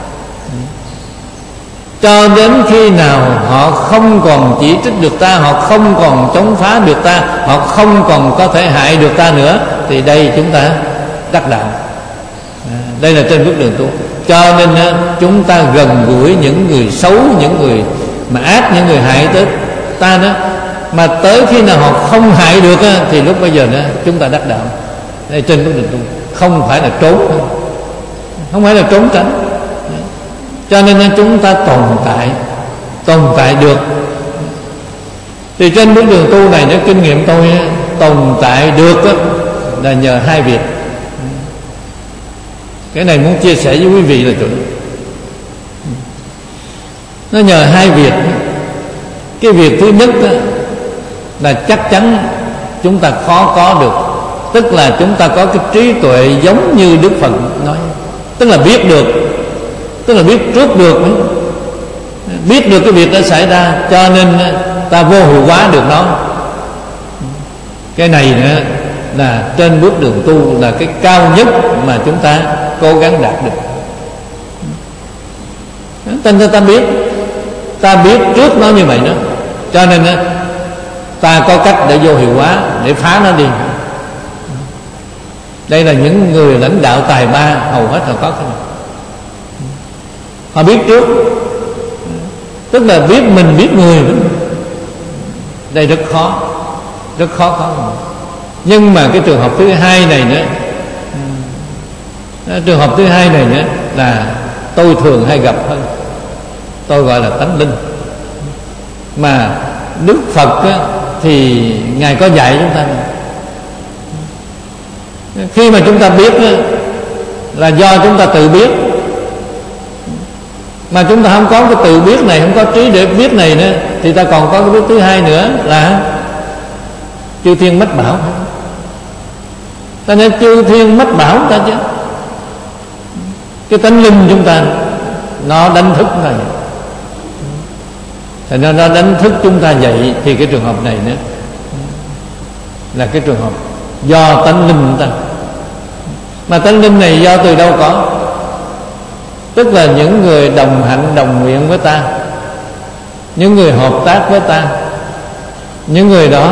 Cho đến khi nào họ không còn chỉ trích được ta, họ không còn chống phá được ta, họ không còn có thể hại được ta nữa, thì đây chúng ta đắc đạo. Đây là trên bước đường tu. Cho nên chúng ta gần gũi những người xấu, những người mà ác, những người hại tới ta đó, mà tới khi nào họ không hại được thì lúc bây giờ đó chúng ta đắc đạo. Đây trên bước đường tu, không phải là trốn, không phải là trốn tránh. Cho nên chúng ta tồn tại được. Thì trên bước đường tu này, nếu kinh nghiệm tôi tồn tại được là nhờ hai việc. Cái này muốn chia sẻ với quý vị là chỗ đó. Nó nhờ hai việc. Cái việc thứ nhất là chắc chắn chúng ta khó có được, tức là chúng ta có cái trí tuệ giống như Đức Phật nói, tức là biết được, tức là biết trước được, biết được cái việc đã xảy ra, cho nên ta vô hiệu hóa được nó. Cái này nữa là trên bước đường tu là cái cao nhất mà chúng ta cố gắng đạt được. Tên ta biết trước nó như vậy đó, cho nên ta có cách để vô hiệu hóa, để phá nó đi. Đây là những người lãnh đạo tài ba hầu hết là có cái này. Họ biết trước, tức là biết mình biết người. Đây rất khó có. Nhưng mà cái trường hợp thứ hai này nữa, trường hợp thứ hai này nữa là tôi thường hay gặp hơn, tôi gọi là tánh linh. Mà Đức Phật thì Ngài có dạy chúng ta. Khi mà chúng ta biết là do chúng ta tự biết, mà chúng ta không có cái tự biết này, không có trí để biết này nữa, thì ta còn có cái biết thứ hai nữa là chư thiên mách bảo. Ta nên chư thiên mách bảo ta chứ. Cái tánh linh chúng ta nó đánh thức ta vậy. Thì nó đánh thức chúng ta vậy. Thì cái trường hợp này nữa là cái trường hợp do tánh linh ta. Mà tánh linh này do từ đâu có? Tức là những người đồng hạnh đồng nguyện với ta, những người hợp tác với ta, những người đó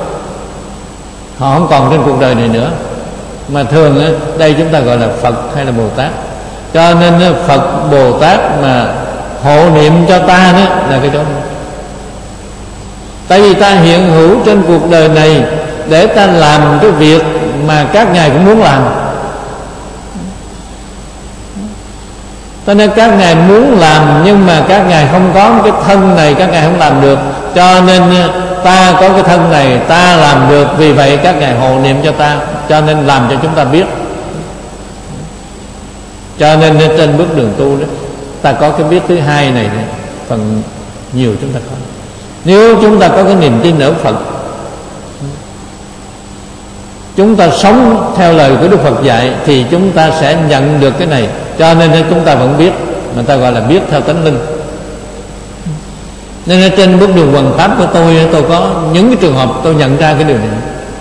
họ không còn trên cuộc đời này nữa. Mà thường đây chúng ta gọi là Phật hay là Bồ Tát. Cho nên Phật Bồ Tát mà hộ niệm cho ta đó là cái đó. Tại vì ta hiện hữu trên cuộc đời này để ta làm cái việc mà các ngài cũng muốn làm. Cho nên các ngài muốn làm, nhưng mà các ngài không có cái thân này, các ngài không làm được. Cho nên ta có cái thân này, ta làm được. Vì vậy các ngài hộ niệm cho ta, cho nên làm cho chúng ta biết. Cho nên trên bước đường tu đó, ta có cái biết thứ hai này, phần nhiều chúng ta có. Nếu chúng ta có cái niềm tin ở Phật, chúng ta sống theo lời của Đức Phật dạy, thì chúng ta sẽ nhận được cái này. Cho nên chúng ta vẫn biết, mà ta gọi là biết theo tánh linh. Nên trên bước đường hoằng pháp của tôi có những cái trường hợp tôi nhận ra cái điều này.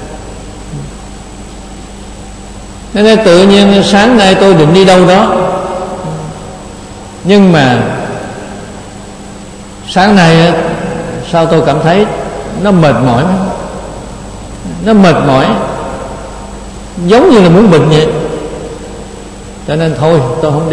Nên tự nhiên sáng nay tôi định đi đâu đó, nhưng mà sáng nay sao tôi cảm thấy nó mệt mỏi. Nó mệt mỏi giống như là muốn bệnh vậy. Cho nên thôi tôi không đi.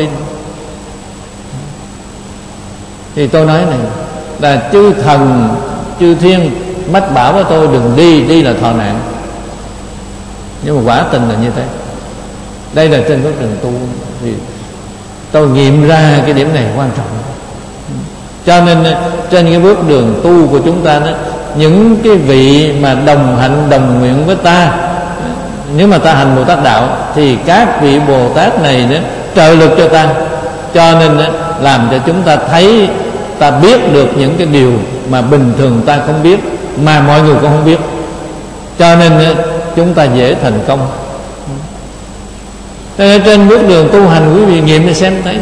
Thì tôi nói này là chư thần chư thiên mách bảo với tôi đừng đi, đi là thọ nạn. Nhưng mà quả tình là như thế. Đây là trên bước đường tu. Thì tôi nghiệm ra cái điểm này quan trọng. Cho nên trên cái bước đường tu của chúng ta đó, những cái vị mà đồng hạnh đồng nguyện với ta, nếu mà ta hành Bồ Tát đạo, thì các vị Bồ Tát này đó trợ lực cho ta. Cho nên đó, làm cho chúng ta thấy, ta biết được những cái điều mà bình thường ta không biết, mà mọi người cũng không biết. Cho nên đó, chúng ta dễ thành công. Trên bước đường tu hành, quý vị nghiệm để xem thấy.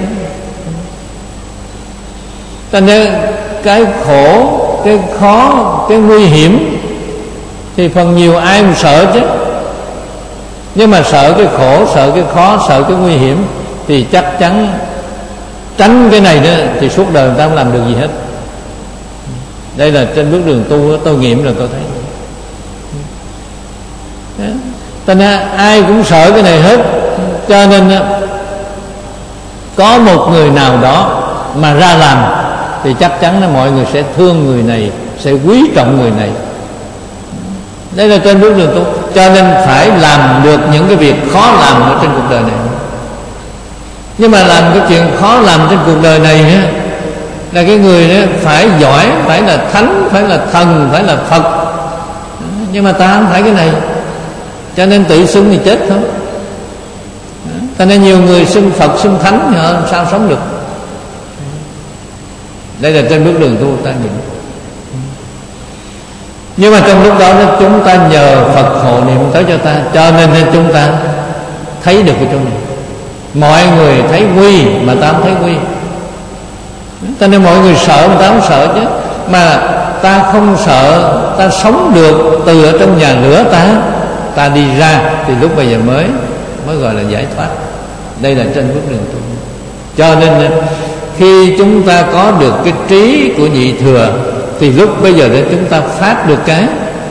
Cho nên cái khổ, cái khó, cái nguy hiểm thì phần nhiều ai cũng sợ chứ. Nhưng mà sợ cái khổ, sợ cái khó, sợ cái nguy hiểm thì chắc chắn tránh cái này nữa thì suốt đời người ta không làm được gì hết. Đây là trên bước đường tu tôi nghiệm rồi tôi thấy. Cho nên ai cũng sợ cái này hết. Cho nên có một người nào đó mà ra làm thì chắc chắn là mọi người sẽ thương người này, sẽ quý trọng người này. Đây là trên bước đường tu. Cho nên phải làm được những cái việc khó làm ở trên cuộc đời này. Nhưng mà làm cái chuyện khó làm trên cuộc đời này nữa, là cái người đó phải giỏi, phải là thánh, phải là thần, phải là Phật. Nhưng mà ta không phải cái này, cho nên tự xưng thì chết thôi. Cho nên nhiều người xưng Phật, xưng thánh thì họ làm sao sống được. Đây là trên bước đường tu ta nhìn. Nhưng mà trong lúc đó chúng ta nhờ Phật hộ niệm tới cho ta, cho nên chúng ta thấy được cái chỗ này. Mọi người thấy nguy mà ta không thấy nguy. Cho nên mọi người sợ mà ta không sợ chứ. Mà ta không sợ, ta sống được từ ở trong nhà lửa ta đi ra, thì lúc bây giờ mới gọi là giải thoát. Đây là trên bước đường tu. Cho nên khi chúng ta có được cái trí của nhị thừa, thì lúc bây giờ để chúng ta phát được cái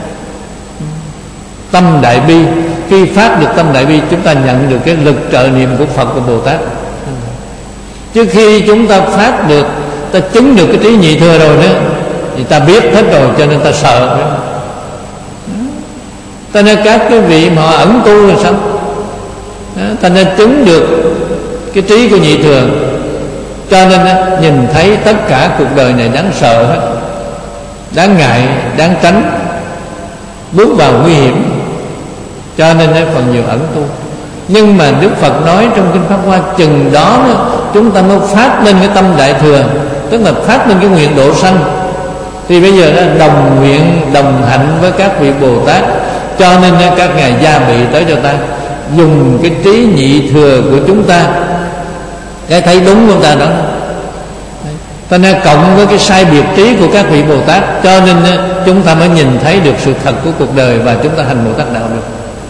tâm đại bi. Khi phát được tâm đại bi, chúng ta nhận được cái lực trợ niệm của Phật và Bồ Tát. Chứ khi chúng ta phát được, ta chứng được cái trí nhị thừa rồi đó, thì ta biết hết rồi, cho nên ta sợ. Ta nên các cái vị mà họ ẩn tu là sao? Ta nên chứng được cái trí của nhị thừa, cho nên nhìn thấy tất cả cuộc đời này đáng sợ hết, đáng ngại, đáng tránh. bước vào nguy hiểm, cho nên nó còn nhiều ẩn tu. Nhưng mà Đức Phật nói trong Kinh Pháp Hoa, chừng đó chúng ta mới phát lên cái tâm Đại Thừa, tức là phát lên cái nguyện độ sanh. Thì bây giờ nó đồng nguyện đồng hạnh với các vị Bồ Tát, cho nên các ngài gia bị tới cho ta, dùng cái trí nhị thừa của chúng ta, cái thấy đúng của ta đó, ta nên cộng với cái sai biệt trí của các vị Bồ Tát, cho nên chúng ta mới nhìn thấy được sự thật của cuộc đời và chúng ta hành Bồ Tát đạo được.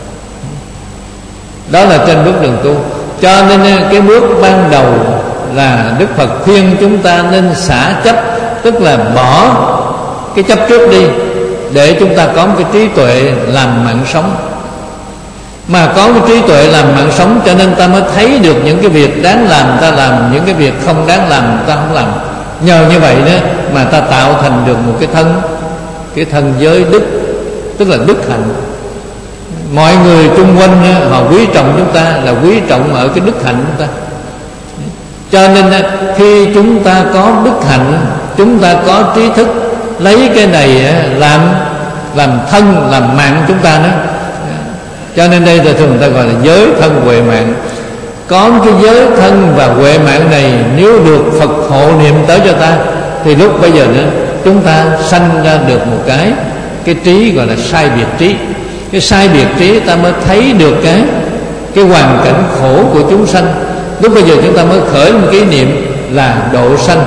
Đó là trên bước đường tu. Cho nên cái bước ban đầu là Đức Phật khuyên chúng ta nên xả chấp, tức là bỏ cái chấp trước đi, để chúng ta có một cái trí tuệ làm mạng sống. Mà có cái trí tuệ làm mạng sống, cho nên ta mới thấy được những cái việc đáng làm ta làm, những cái việc không đáng làm ta không làm. Nhờ như vậy đó mà ta tạo thành được một cái thân giới đức, tức là đức hạnh. Mọi người chung quanh họ quý trọng chúng ta là quý trọng ở cái đức hạnh chúng ta. Cho nên khi chúng ta có đức hạnh, chúng ta có trí thức, lấy cái này làm thân, làm mạng chúng ta nữa. Cho nên đây là thường người ta gọi là giới thân huệ mạng. Có cái giới thân và huệ mạng này, nếu được Phật hộ niệm tới cho ta, thì lúc bây giờ nữa chúng ta sanh ra được một cái trí gọi là sai biệt trí. Cái sai biệt trí ta mới thấy được cái hoàn cảnh khổ của chúng sanh. Lúc bây giờ chúng ta mới khởi một cái niệm là độ sanh,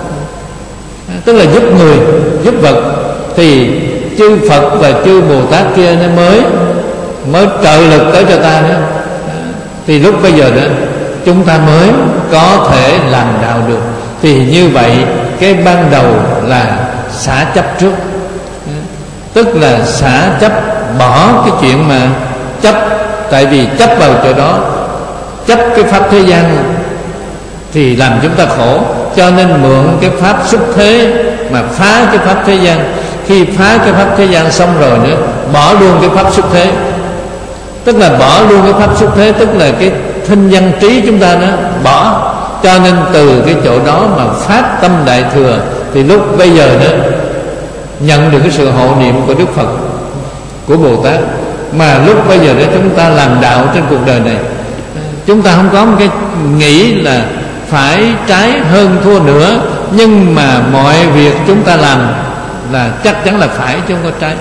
tức là giúp người, giúp vật. Thì chư Phật và chư Bồ Tát kia nó mới trợ lực tới cho ta nữa. Thì lúc bây giờ đó chúng ta mới có thể làm đạo được. Thì như vậy cái ban đầu là xả chấp trước, tức là xả chấp, bỏ cái chuyện mà chấp. Tại vì chấp vào chỗ đó, chấp cái pháp thế gian thì làm chúng ta khổ, cho nên mượn cái pháp xuất thế mà phá cái pháp thế gian. Khi phá cái pháp thế gian xong rồi nữa, bỏ luôn cái pháp xuất thế, tức là bỏ luôn cái pháp xuất thế, tức là cái thinh văn trí chúng ta nó bỏ. Cho nên từ cái chỗ đó mà phát tâm Đại Thừa, thì lúc bây giờ đó nhận được cái sự hộ niệm của Đức Phật, của Bồ Tát. Mà lúc bây giờ đó chúng ta làm đạo trên cuộc đời này, chúng ta không có một cái nghĩ là phải trái hơn thua nữa, nhưng mà mọi việc chúng ta làm là chắc chắn là phải, chứ không có trái.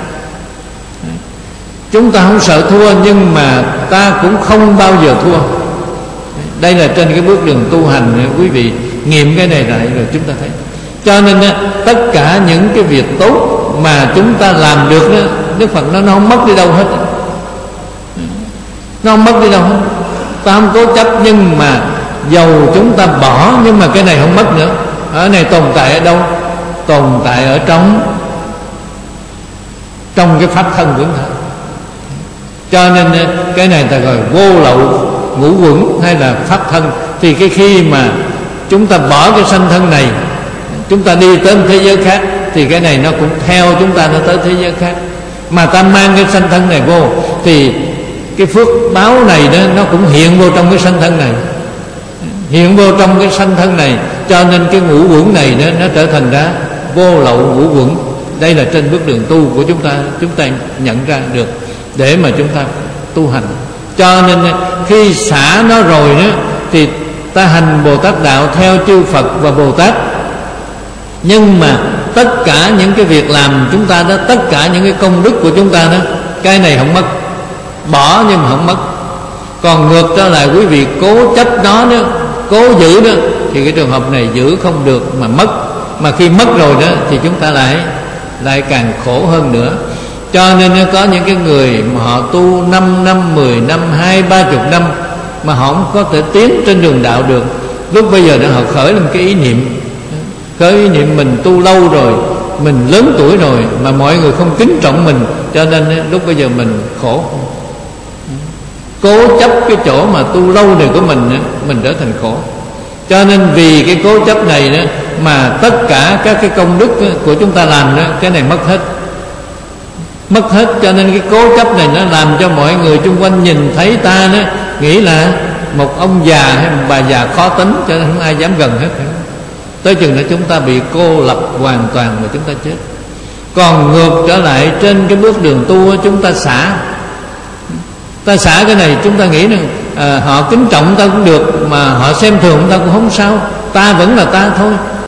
Chúng ta không sợ thua, nhưng mà ta cũng không bao giờ thua. Đây là trên cái bước đường tu hành, quý vị nghiệm cái này lại rồi chúng ta thấy. Cho nên tất cả những cái việc tốt mà chúng ta làm được đó, Đức Phật nó không mất đi đâu hết. Nó không mất đi đâu hết. Ta không cố chấp, nhưng mà dầu chúng ta bỏ, nhưng mà cái này không mất nữa. Ở này tồn tại ở đâu? Tồn tại ở trong cái pháp thân của chúng ta. Cho nên cái này ta gọi vô lậu ngũ quẩn hay là pháp thân. Thì cái khi mà chúng ta bỏ cái sanh thân này, chúng ta đi tới một thế giới khác, thì cái này nó cũng theo chúng ta nó tới thế giới khác. Mà ta mang cái sanh thân này vô, thì cái phước báo này đó nó cũng hiện vô trong cái sanh thân này, hiện vô trong cái sanh thân này. Cho nên cái ngũ quẩn này đó, nó trở thành ra vô lậu ngũ quẩn. Đây là trên bước đường tu của chúng ta nhận ra được để mà chúng ta tu hành. Cho nên khi xả nó rồi đó, thì ta hành Bồ Tát đạo theo chư Phật và Bồ Tát. Nhưng mà tất cả những cái việc làm chúng ta đó, tất cả những cái công đức của chúng ta đó, cái này không mất. Bỏ nhưng mà không mất. Còn ngược trở lại quý vị cố chấp nó đó, cố giữ đó, thì cái trường hợp này giữ không được mà mất. Mà khi mất rồi đó thì chúng ta lại càng khổ hơn nữa. Cho nên có những cái người mà họ tu 5 năm, 10 năm, 20-30 năm mà họ không có thể tiến trên đường đạo được. Lúc bây giờ đó họ khởi lên cái ý niệm, khởi ý niệm mình tu lâu rồi, mình lớn tuổi rồi mà mọi người không kính trọng mình, cho nên lúc bây giờ mình khổ. Cố chấp cái chỗ mà tu lâu này của mình trở thành khổ. Cho nên vì cái cố chấp này đó mà tất cả các cái công đức của chúng ta làm đó, cái này mất hết. Mất hết. Cho nên cái cố chấp này nó làm cho mọi người chung quanh nhìn thấy ta đó, nghĩ là một ông già hay một bà già khó tính, cho nên không ai dám gần hết. Tới chừng đó chúng ta bị cô lập hoàn toàn và chúng ta chết. Còn ngược trở lại trên cái bước đường tu chúng ta xả. Ta xả cái này chúng ta nghĩ rằng họ kính trọng ta cũng được, mà họ xem thường ta cũng không sao, ta vẫn là ta thôi.